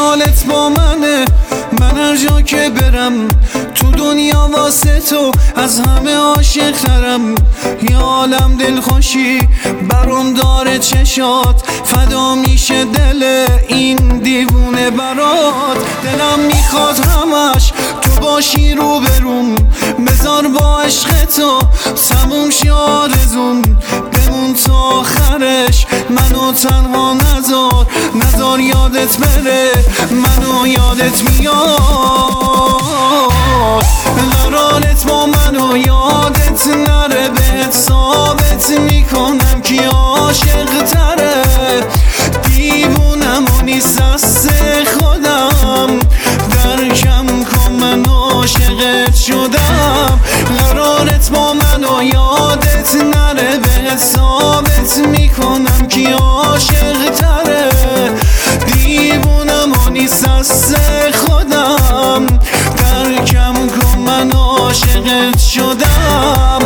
خیالت با منه، من هر جا که برم تو دنیا واسه تو از همه عاشق ترم. یا عالم دلخوشی برام داره چشات، فدا میشه دل این دیوونه برات. دلم میخواد همش تو باشی رو بروم، بذار با عشق تو تموم شه آرزوم. بمون تا آخرش منو تنها نذار یادت بره، منو یادت میاد. قرارت با منو یادت نره، بهت ثابت میکنم کی عاشق تره. دیوونم و نیست دست خودم، درکم کن من عاشقت شدم. قرارت با منو یادت نره، بهت ثابت میکنم کی عاشق تره. دیوونم و نیست دست خودم، درکم کن من عاشقت شدم.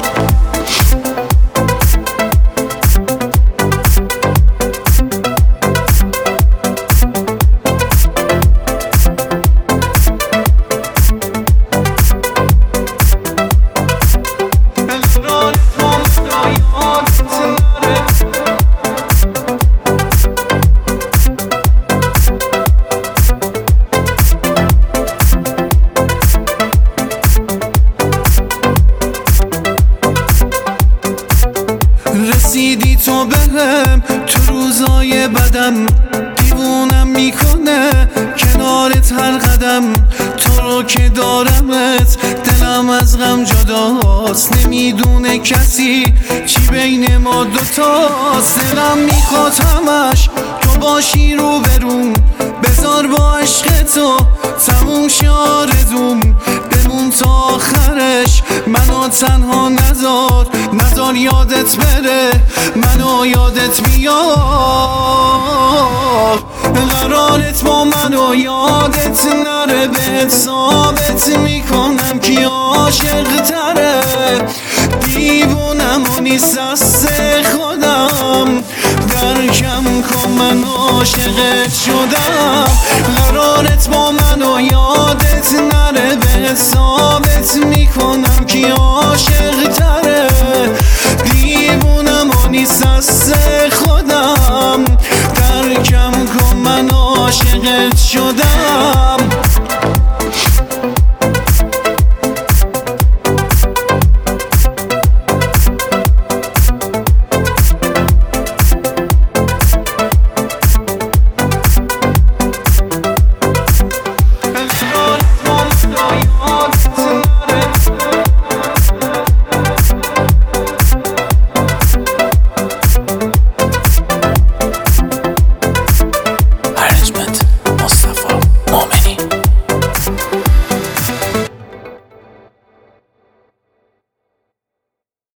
رسیدی تو بهم تو روزای بدم، دیوونم میکنه کنارت هر قدم. تو رو که دارمت دلم از غم جداست، نمیدونه کسی چی بین ما دوتاست. دلم میخواد همش تو باشی رو بروم، بذار با عشق تو تموم شه آرزوم. بمون تا آخرش منو تنها نذار یادت بره، منو یادت میاد. قرارت با منو یادت نره، بهت ثابت میکنم کی عاشق تره. دیوونم و نیست دست خودم، درکم کن من عاشقت شدم. قرارت با منو یادت نره، بهت ثابت میکنم کی عاشق تره. دیوونم و نیست دست خودم،